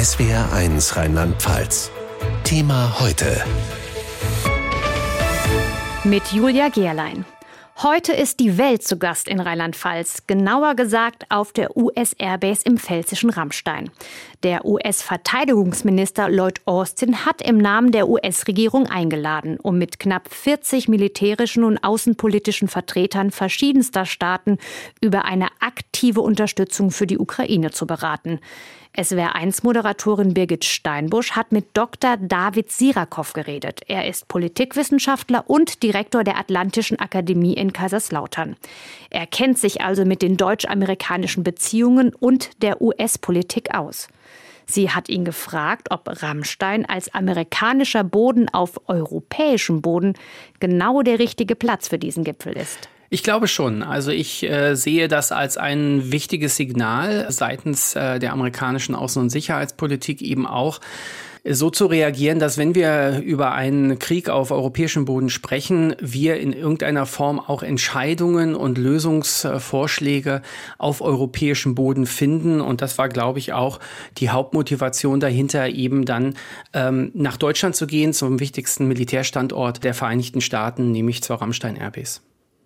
SWR1 Rheinland-Pfalz. Thema heute. Mit Julia Gerlein. Heute ist die Welt zu Gast in Rheinland-Pfalz, genauer gesagt auf der US-Airbase im pfälzischen Ramstein. Der US-Verteidigungsminister Lloyd Austin hat im Namen der US-Regierung eingeladen, um mit knapp 40 militärischen und außenpolitischen Vertretern verschiedenster Staaten über eine aktive Unterstützung für die Ukraine zu beraten. SWR1-Moderatorin Birgit Steinbusch hat mit Dr. David Sierakow geredet. Er ist Politikwissenschaftler und Direktor der Atlantischen Akademie in Kaiserslautern. Er kennt sich also mit den deutsch-amerikanischen Beziehungen und der US-Politik aus. Sie hat ihn gefragt, ob Ramstein als amerikanischer Boden auf europäischem Boden genau der richtige Platz für diesen Gipfel ist. Ich glaube schon. Also ich sehe das als ein wichtiges Signal seitens der amerikanischen Außen- und Sicherheitspolitik eben auch, so zu reagieren, dass wenn wir über einen Krieg auf europäischem Boden sprechen, wir in irgendeiner Form auch Entscheidungen und Lösungsvorschläge auf europäischem Boden finden. Und das war, glaube ich, auch die Hauptmotivation dahinter, eben dann nach Deutschland zu gehen, zum wichtigsten Militärstandort der Vereinigten Staaten, nämlich zur Ramstein Airbase.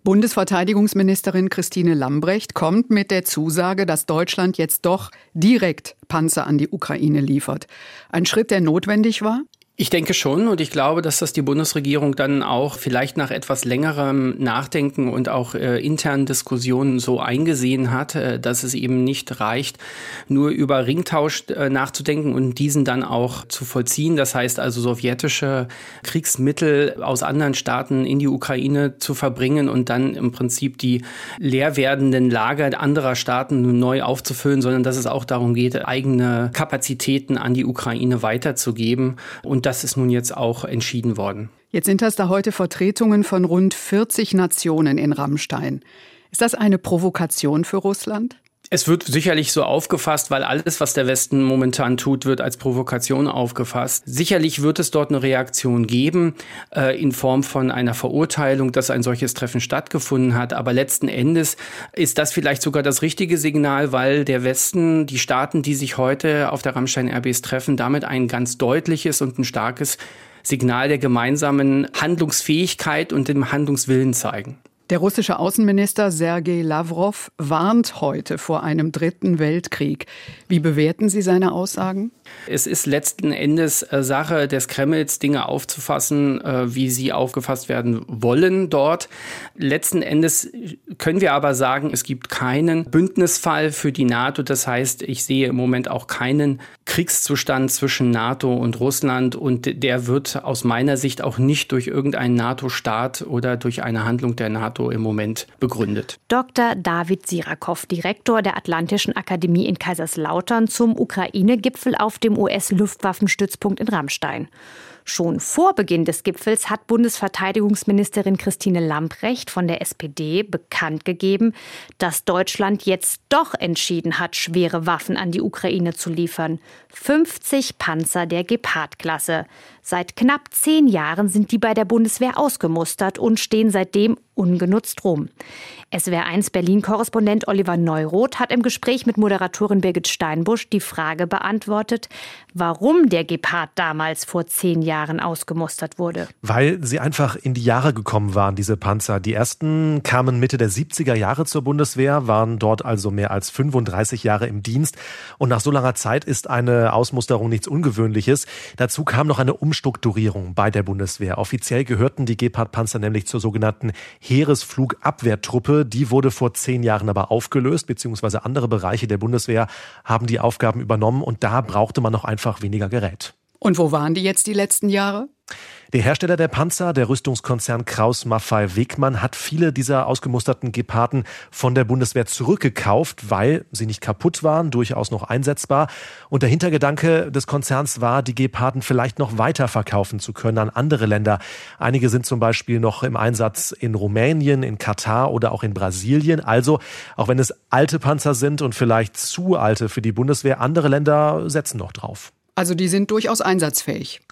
Bundesverteidigungsministerin Christine Lambrecht kommt mit der Zusage, dass Deutschland jetzt doch direkt Panzer an die Ukraine liefert. Ein Schritt, der notwendig war? Ich denke schon, und ich glaube, dass das die Bundesregierung dann auch vielleicht nach etwas längerem Nachdenken und auch internen Diskussionen so eingesehen hat, dass es eben nicht reicht, nur über Ringtausch nachzudenken und diesen dann auch zu vollziehen. Das heißt also, sowjetische Kriegsmittel aus anderen Staaten in die Ukraine zu verbringen und dann im Prinzip die leer werdenden Lager anderer Staaten neu aufzufüllen, sondern dass es auch darum geht, eigene Kapazitäten an die Ukraine weiterzugeben. Und das ist nun jetzt auch entschieden worden. Jetzt sind das da heute Vertretungen von rund 40 Nationen in Ramstein. Ist das eine Provokation für Russland? Es wird sicherlich so aufgefasst, weil alles, was der Westen momentan tut, wird als Provokation aufgefasst. Sicherlich wird es dort eine Reaktion geben, in Form von einer Verurteilung, dass ein solches Treffen stattgefunden hat. Aber letzten Endes ist das vielleicht sogar das richtige Signal, weil der Westen, die Staaten, die sich heute auf der Ramstein Airbase treffen, damit ein ganz deutliches und ein starkes Signal der gemeinsamen Handlungsfähigkeit und dem Handlungswillen zeigen. Der russische Außenminister Sergei Lavrov warnt heute vor einem dritten Weltkrieg. Wie bewerten Sie seine Aussagen? Es ist letzten Endes Sache des Kremls, Dinge aufzufassen, wie sie aufgefasst werden wollen dort. Letzten Endes können wir aber sagen, es gibt keinen Bündnisfall für die NATO. Das heißt, ich sehe im Moment auch keinen Kriegszustand zwischen NATO und Russland. Und der wird aus meiner Sicht auch nicht durch irgendeinen NATO-Staat oder durch eine Handlung der NATO im Moment begründet. Dr. David Sierakow, Direktor der Atlantischen Akademie in Kaiserslautern, zum Ukraine-Gipfel auf dem US-Luftwaffenstützpunkt in Ramstein. Schon vor Beginn des Gipfels hat Bundesverteidigungsministerin Christine Lambrecht von der SPD bekannt gegeben, dass Deutschland jetzt doch entschieden hat, schwere Waffen an die Ukraine zu liefern. 50 Panzer der Gepard-Klasse. Seit knapp 10 Jahren sind die bei der Bundeswehr ausgemustert und stehen seitdem ungenutzt rum. SWR1 Berlin-Korrespondent Oliver Neuroth hat im Gespräch mit Moderatorin Birgit Steinbusch die Frage beantwortet, warum der Gepard damals vor 10 Jahren ausgemustert wurde. Weil sie einfach in die Jahre gekommen waren, diese Panzer. Die ersten kamen Mitte der 70er Jahre zur Bundeswehr, waren dort also mehr als 35 Jahre im Dienst. Und nach so langer Zeit ist eine Ausmusterung nichts Ungewöhnliches. Dazu kam noch eine Umstrukturierung bei der Bundeswehr. Offiziell gehörten die Gepard-Panzer nämlich zur sogenannten Heeresflugabwehrtruppe. Die wurde vor 10 Jahren aber aufgelöst, beziehungsweise andere Bereiche der Bundeswehr haben die Aufgaben übernommen und da brauchte man noch einfach weniger Gerät. Und wo waren die jetzt die letzten Jahre? Der Hersteller der Panzer, der Rüstungskonzern Krauss-Maffei-Wegmann, hat viele dieser ausgemusterten Geparden von der Bundeswehr zurückgekauft, weil sie nicht kaputt waren, durchaus noch einsetzbar. Und der Hintergedanke des Konzerns war, die Geparden vielleicht noch weiter verkaufen zu können an andere Länder. Einige sind zum Beispiel noch im Einsatz in Rumänien, in Katar oder auch in Brasilien. Also, auch wenn es alte Panzer sind und vielleicht zu alte für die Bundeswehr, andere Länder setzen noch drauf. Also die sind durchaus einsatzfähig.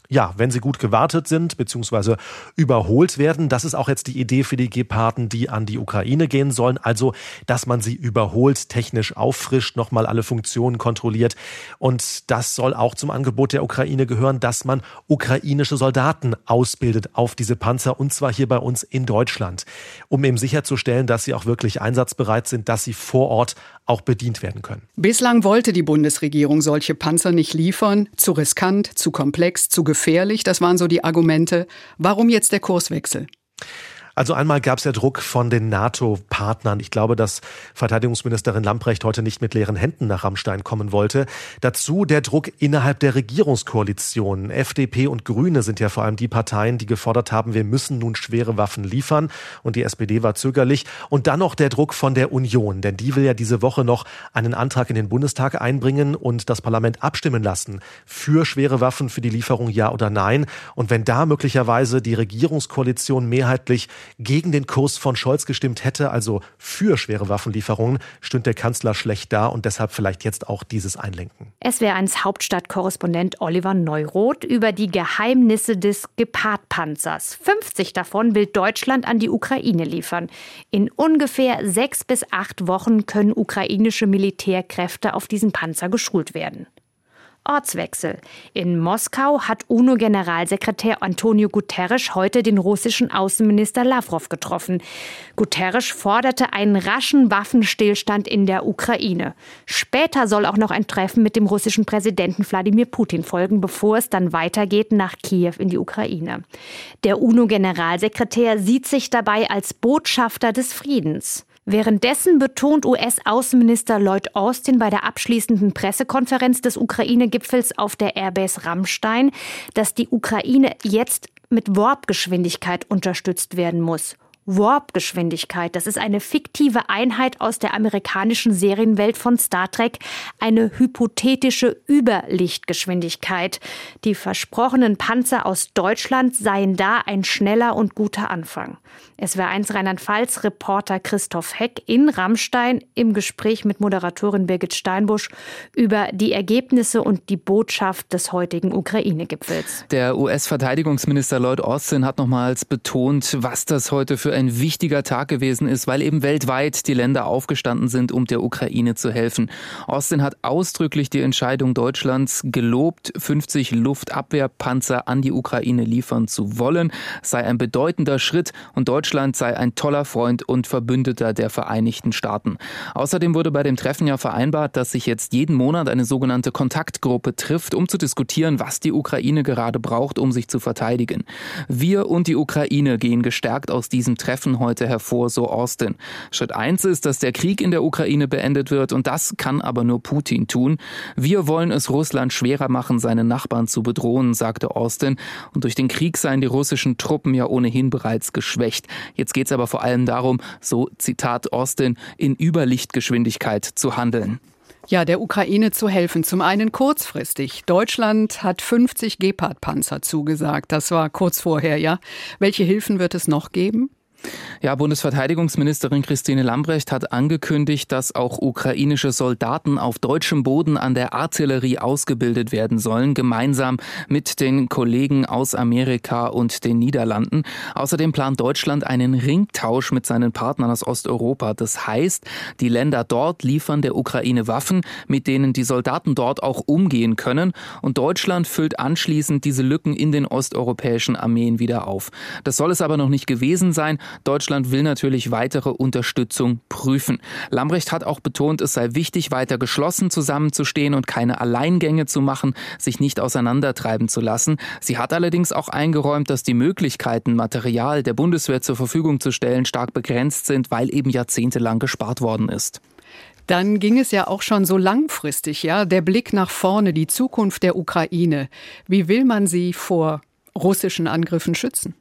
wenn sie gut gewartet sind bzw. überholt werden. Das ist auch jetzt die Idee für die Geparden, die an die Ukraine gehen sollen. Also, dass man sie überholt, technisch auffrischt, nochmal alle Funktionen kontrolliert. Und das soll auch zum Angebot der Ukraine gehören, dass man ukrainische Soldaten ausbildet auf diese Panzer, und zwar hier bei uns in Deutschland, um eben sicherzustellen, dass sie auch wirklich einsatzbereit sind, dass sie vor Ort auch bedient werden können. Bislang wollte die Bundesregierung solche Panzer nicht liefern. Zu riskant, zu komplex, zu gefährlich. Das waren so die Argumente. Warum jetzt der Kurswechsel? Also einmal gab es ja Druck von den NATO-Partnern. Ich glaube, dass Verteidigungsministerin Lambrecht heute nicht mit leeren Händen nach Ramstein kommen wollte. Dazu der Druck innerhalb der Regierungskoalition. FDP und Grüne sind ja vor allem die Parteien, die gefordert haben, wir müssen nun schwere Waffen liefern. Und die SPD war zögerlich. Und dann noch der Druck von der Union. Denn die will ja diese Woche noch einen Antrag in den Bundestag einbringen und das Parlament abstimmen lassen. Für schwere Waffen, für die Lieferung ja oder nein. Und wenn da möglicherweise die Regierungskoalition mehrheitlich gegen den Kurs von Scholz gestimmt hätte, also für schwere Waffenlieferungen, stünde der Kanzler schlecht da und deshalb vielleicht jetzt auch dieses Einlenken. SWR1 Hauptstadtkorrespondent Oliver Neuroth über die Geheimnisse des Gepard-Panzers. 50 davon will Deutschland an die Ukraine liefern. In ungefähr 6 bis 8 Wochen können ukrainische Militärkräfte auf diesen Panzer geschult werden. Ortswechsel. In Moskau hat UNO-Generalsekretär Antonio Guterres heute den russischen Außenminister Lavrov getroffen. Guterres forderte einen raschen Waffenstillstand in der Ukraine. Später soll auch noch ein Treffen mit dem russischen Präsidenten Wladimir Putin folgen, bevor es dann weitergeht nach Kiew in die Ukraine. Der UNO-Generalsekretär sieht sich dabei als Botschafter des Friedens. Währenddessen betont US-Außenminister Lloyd Austin bei der abschließenden Pressekonferenz des Ukraine-Gipfels auf der Airbase Ramstein, dass die Ukraine jetzt mit Warp-Geschwindigkeit unterstützt werden muss. Warp-Geschwindigkeit, das ist eine fiktive Einheit aus der amerikanischen Serienwelt von Star Trek, eine hypothetische Überlichtgeschwindigkeit. Die versprochenen Panzer aus Deutschland seien da ein schneller und guter Anfang. SWR1 Rheinland-Pfalz-Reporter Christoph Heck in Ramstein im Gespräch mit Moderatorin Birgit Steinbusch über die Ergebnisse und die Botschaft des heutigen Ukraine-Gipfels. Der US-Verteidigungsminister Lloyd Austin hat nochmals betont, was das heute für ein wichtiger Tag gewesen ist, weil eben weltweit die Länder aufgestanden sind, um der Ukraine zu helfen. Austin hat ausdrücklich die Entscheidung Deutschlands gelobt, 50 Luftabwehrpanzer an die Ukraine liefern zu wollen. Es sei ein bedeutender Schritt und Deutschland sei ein toller Freund und Verbündeter der Vereinigten Staaten. Außerdem wurde bei dem Treffen ja vereinbart, dass sich jetzt jeden Monat eine sogenannte Kontaktgruppe trifft, um zu diskutieren, was die Ukraine gerade braucht, um sich zu verteidigen. Wir und die Ukraine gehen gestärkt aus diesem Treffen heute hervor, so Austin. Schritt 1 ist, dass der Krieg in der Ukraine beendet wird und das kann aber nur Putin tun. Wir wollen es Russland schwerer machen, seine Nachbarn zu bedrohen, sagte Austin. Und durch den Krieg seien die russischen Truppen ja ohnehin bereits geschwächt. Jetzt geht es aber vor allem darum, so Zitat Austin, in Überlichtgeschwindigkeit zu handeln. Ja, der Ukraine zu helfen. Zum einen kurzfristig. Deutschland hat 50 Gepard-Panzer zugesagt. Das war kurz vorher, ja. Welche Hilfen wird es noch geben? Ja, Bundesverteidigungsministerin Christine Lambrecht hat angekündigt, dass auch ukrainische Soldaten auf deutschem Boden an der Artillerie ausgebildet werden sollen, gemeinsam mit den Kollegen aus Amerika und den Niederlanden. Außerdem plant Deutschland einen Ringtausch mit seinen Partnern aus Osteuropa. Das heißt, die Länder dort liefern der Ukraine Waffen, mit denen die Soldaten dort auch umgehen können. Und Deutschland füllt anschließend diese Lücken in den osteuropäischen Armeen wieder auf. Das soll es aber noch nicht gewesen sein. Deutschland will natürlich weitere Unterstützung prüfen. Lambrecht hat auch betont, es sei wichtig, weiter geschlossen zusammenzustehen und keine Alleingänge zu machen, sich nicht auseinandertreiben zu lassen. Sie hat allerdings auch eingeräumt, dass die Möglichkeiten, Material der Bundeswehr zur Verfügung zu stellen, stark begrenzt sind, weil eben jahrzehntelang gespart worden ist. Dann ging es ja auch schon so langfristig, ja, der Blick nach vorne, die Zukunft der Ukraine. Wie will man sie vor russischen Angriffen schützen?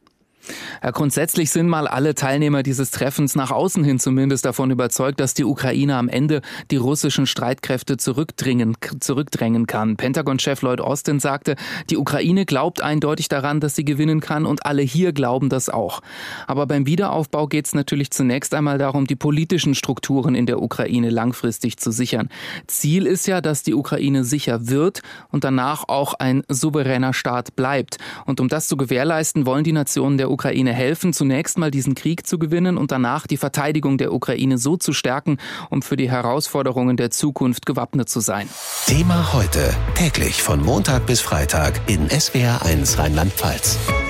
Ja, grundsätzlich sind mal alle Teilnehmer dieses Treffens nach außen hin zumindest davon überzeugt, dass die Ukraine am Ende die russischen Streitkräfte zurückdrängen kann. Pentagon-Chef Lloyd Austin sagte, die Ukraine glaubt eindeutig daran, dass sie gewinnen kann und alle hier glauben das auch. Aber beim Wiederaufbau geht es natürlich zunächst einmal darum, die politischen Strukturen in der Ukraine langfristig zu sichern. Ziel ist ja, dass die Ukraine sicher wird und danach auch ein souveräner Staat bleibt. Und um das zu gewährleisten, wollen die Nationen der Ukraine helfen, zunächst mal diesen Krieg zu gewinnen und danach die Verteidigung der Ukraine so zu stärken, um für die Herausforderungen der Zukunft gewappnet zu sein. Thema heute, täglich von Montag bis Freitag in SWR1 Rheinland-Pfalz.